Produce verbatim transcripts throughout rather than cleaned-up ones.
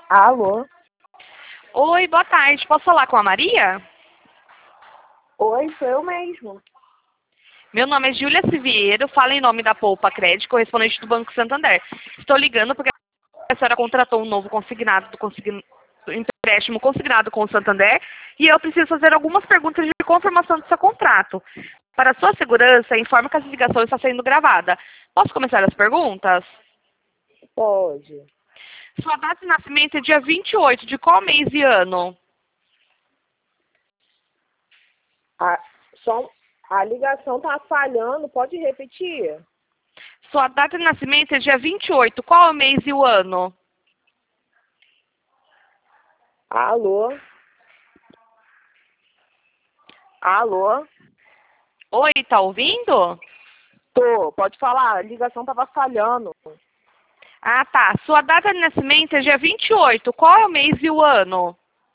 Alô? Oi, boa tarde. Posso falar com a Maria? Oi, sou eu mesmo. Meu nome é Júlia Siviero, falo em nome da Poupa Crédito, correspondente do Banco Santander. Estou ligando porque a senhora contratou um novo consignado do, consign... do empréstimo consignado com o Santander e eu preciso fazer algumas perguntas de confirmação do seu contrato. Para sua segurança, informe que essa ligação está sendo gravada. Posso começar as perguntas? Pode. Sua data de nascimento é dia vinte e oito, de qual mês e ano? A, só, a ligação tá falhando, pode repetir? Sua data de nascimento é dia vinte e oito, qual é o mês e o ano? Alô? Alô? Oi, tá ouvindo? Tô, pode falar, a ligação tava falhando. Ah, tá. Sua data de nascimento é dia vinte e oito. Qual é o mês e o ano?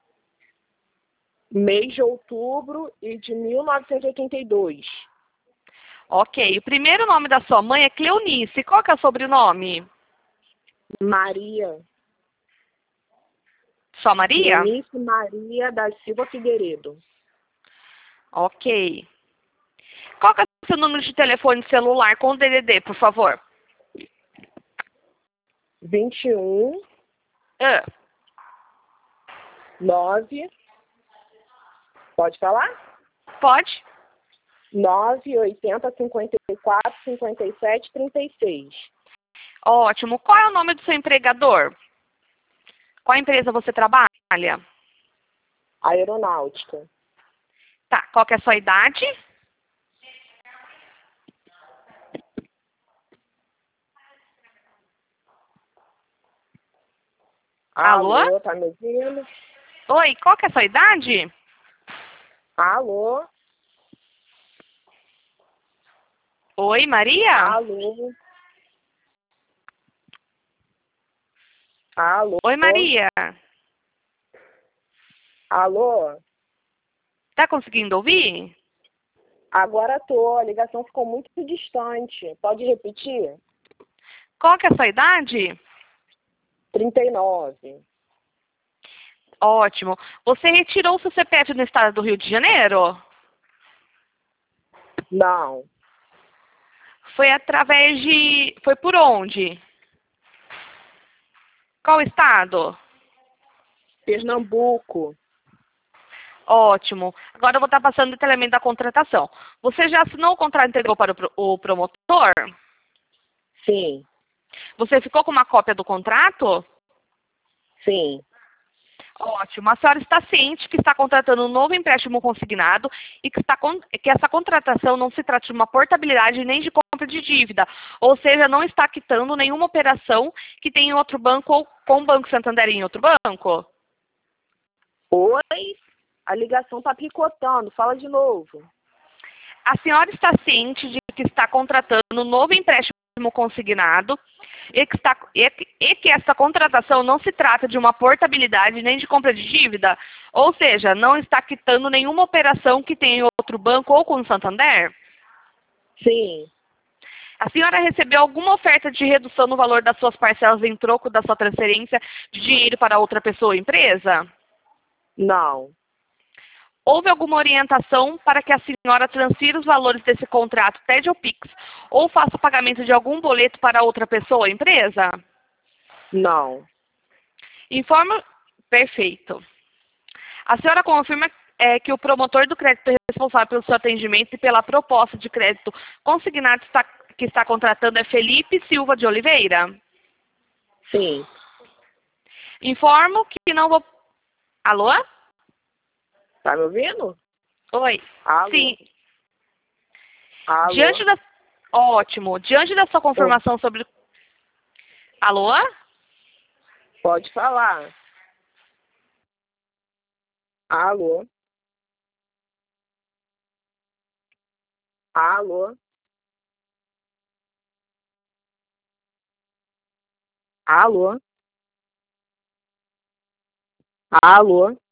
Mês de outubro e de mil novecentos e oitenta e dois. Ok. O primeiro nome da sua mãe é Cleonice. Qual que é o sobrenome? Maria. Só Maria? Cleonice Maria da Silva Figueiredo. Ok. Qual que é o seu número de telefone celular com o D D D, por favor? vinte e um, Ah, nove. Pode falar? pode? nove oitenta, cinquenta e quatro, cinquenta e sete, trinta e seis. Ótimo. Qual é o nome do seu empregador? Qual empresa você trabalha? Aeronáutica. Tá. Qual que é a sua idade? Alô? Alô, tá me ouvindo? Oi, qual que é a sua idade? Alô? Oi, Maria? Alô? Alô? Oi, Maria. Alô? Tá conseguindo ouvir? Agora tô, a ligação ficou muito distante. Pode repetir? Qual que é a sua idade? trinta e nove. Ótimo. Você retirou o seu C P F no estado do Rio de Janeiro? Não. Foi através de... Foi por onde? Qual estado? Pernambuco. Ótimo. Agora eu vou estar passando o detalhamento da contratação. Você já assinou o contrato e entregou para o, pro- o promotor? Sim. Você ficou com uma cópia do contrato? Sim. Ótimo. A senhora está ciente que está contratando um novo empréstimo consignado e que, está con- que essa contratação não se trata de uma portabilidade nem de compra de dívida, ou seja, não está quitando nenhuma operação que tem em outro banco ou com o Banco Santander em outro banco? Oi? A ligação tá picotando. Fala de novo. A senhora está ciente de que está contratando um novo empréstimo consignado e que, está, e, que- e que essa contratação não se trata de uma portabilidade nem de compra de dívida? Ou seja, não está quitando nenhuma operação que tem em outro banco ou com o Santander? Sim. A senhora recebeu alguma oferta de redução no valor das suas parcelas em troco da sua transferência de dinheiro para outra pessoa ou empresa? Não. Houve alguma orientação para que a senhora transfira os valores desse contrato T E D ou Pix, ou faça o pagamento de algum boleto para outra pessoa ou empresa? Não. Informa... Perfeito. A senhora confirma é, que o promotor do crédito é responsável pelo seu atendimento e pela proposta de crédito consignado está- que está contratando é Felipe Silva de Oliveira? Sim. Informo que não vou... Alô? Tá me ouvindo? Oi. Alô? Sim. Alô? Diante da... Ótimo. Diante da sua Ô, confirmação sobre... Alô? pode falar. Alô? Alô? Alô? Alô?